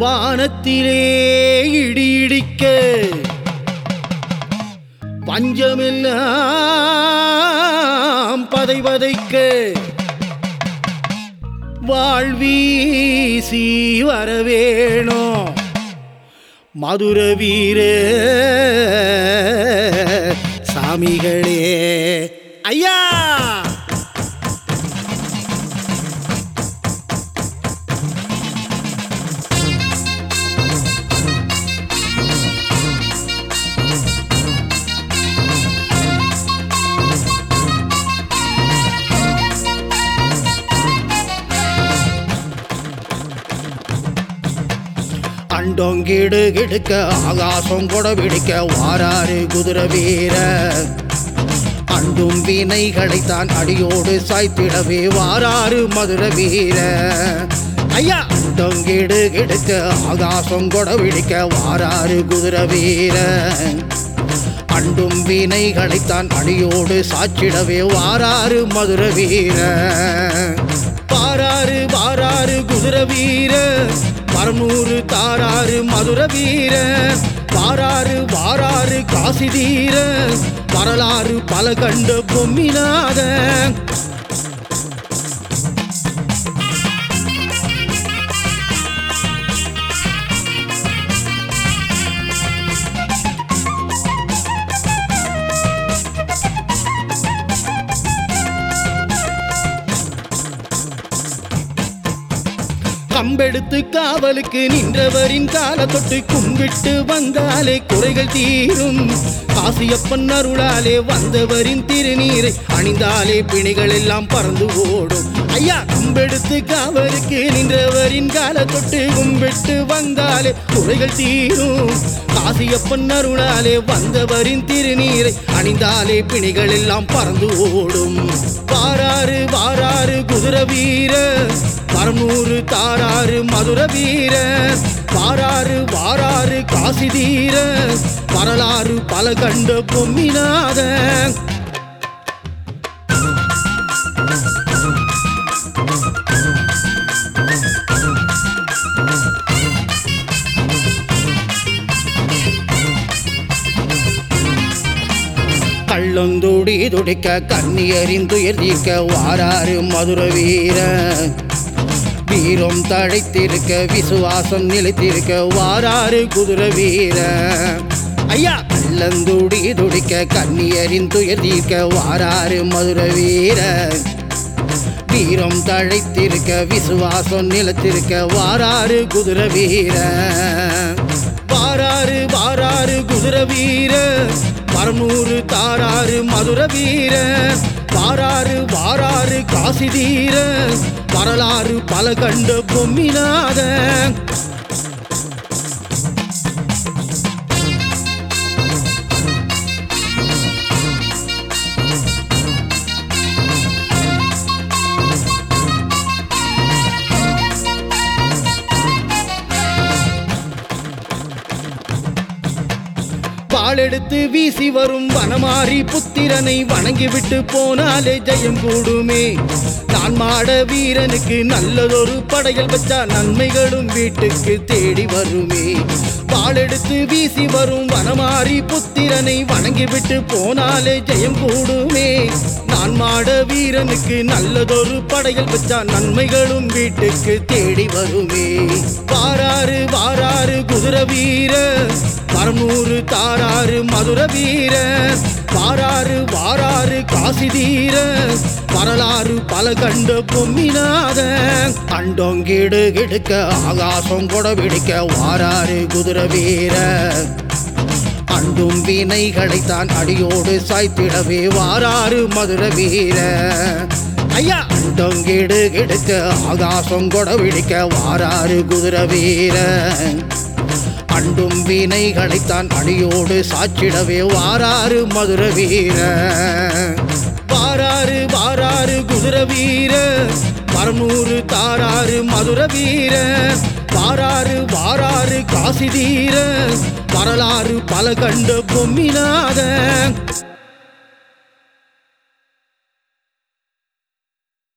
வானத்திலே இடி இடிக்க பஞ்சமெல்லாம் பதை பதைக்க வாழ்வீசி வரவேணும் மதுர வீர சாமிகளே ஐயா. அண்டோங்கிடு கிடுக்க ஆகாசம் கொட பிடிக்க வாராறு குதிரை வீர அண்டும் வினைகளைத்தான் அடியோடு சாய்த்திடவே வாராறு மதுர வீர ஐயா. அண்டோங்கிடு கிடுக்க ஆகாசம் கொட பிடிக்க வாராறு குதிரை வீர அண்டும் வினைகளைத்தான் அடியோடு சாய்ச்சிடவே வாராறு மதுர வீர வாராறு வாராறு குதிரை வீர பரமூரு தாராறு மதுர வீர வாராறு வாராறு காசி தீர வரலாறு பல கண்ட பொம்மினாத கம்பெடுத்து காவலுக்கு நின்றவரின் கால தொட்டு கும்பிட்டு வந்தாலே குறைகள் தீரும். காசியப்பன் அருளாலே வந்தவரின் திருநீரை அணிந்தாலே பிணிகள் எல்லாம் பறந்து ஓடும் ஐயா. கம்பெடுத்து காவலுக்கு நின்றவரின் கால தொட்டு கும்பிட்டு வந்தாலே குறைகள் தீரும். காசியப்பன் அருளாலே வந்தவரின் திருநீரை அணிந்தாலே பிணிகள் எல்லாம் பறந்து ஓடும். வாராறு வாராறு குதிரை வீர பரமூரு தாராறு மதுர வீர வாராறு வாராறு காசி தீர வரலாறு பல கண்ட பொம்மினாத கள்ளந்தோடி துடிக்க கண்ணியரின் துயர் தீர்க்க வாராறு மதுர வீர வீரம் தழைத்திருக்க விசுவாசம் நிலைத்திருக்க வாராறு குதிரை வீர ஐயா. கள்ளந்தோடி துடிக்க கண்ணியரின் துயர் தீர்க்க வாராறு மதுர வீர வீரம் தழைத்திருக்க விசுவாசம் நிலைத்திருக்க வாராறு குதிரை வீர வாராறு வாராறு குதிரை வீர பரமூரு தாராறு மதுர வீர வாராறு வாராறு காசி தீர வரலாறு பல கண்ட பொம்மினாத வாளெடுத்து வீசி வரும் வனமாரி புத்திரனை வணங்கிவிட்டு போனாலே ஜெயம் கூடுமே. நான் மாட வீரனுக்கு நல்லதொரு படையல் வச்சா நன்மைகளும் வீட்டுக்கு தேடி வருமே. வாளெடுத்து வீசி வரும் வனமாரி புத்திரனை வணங்கிவிட்டு போனாலே ஜெயம் கூடுமே. நான் மாட வீரனுக்கு நல்லதொரு படையல் வச்சா நன்மைகளும் வீட்டுக்கு தேடி வருமே. வாராறு வாராறு குதிரை வீர பரமூரு தாராறு மதுர வீர வாராறு வாராறு காசி தீர வரலாறு பல கண்ட பொம்மினாத அண்டோங்கிடு கிடுக்க ஆகாசம் கொட பிடிக்க வாராறு குதிரை வீர அண்டும் வினைகளைத்தான் அடியோடு சாய்த்திடவே வாராறு மதுர வீர ஐயா. அண்டோங்கிடு கிடுக்க ஆகாசம் கொட பிடிக்க வாராறு குதிரை வீர அண்டும் வினைகளைத்தான் அடியோடு சாச்சிடவே வாராறு மதுர வீர வாராறு வாராறு குதிரை வீர பரமூரு தாராறு மதுர வீர வாராறு வாராறு காசி தீர வரலாறு பல கண்ட பொம்மினாத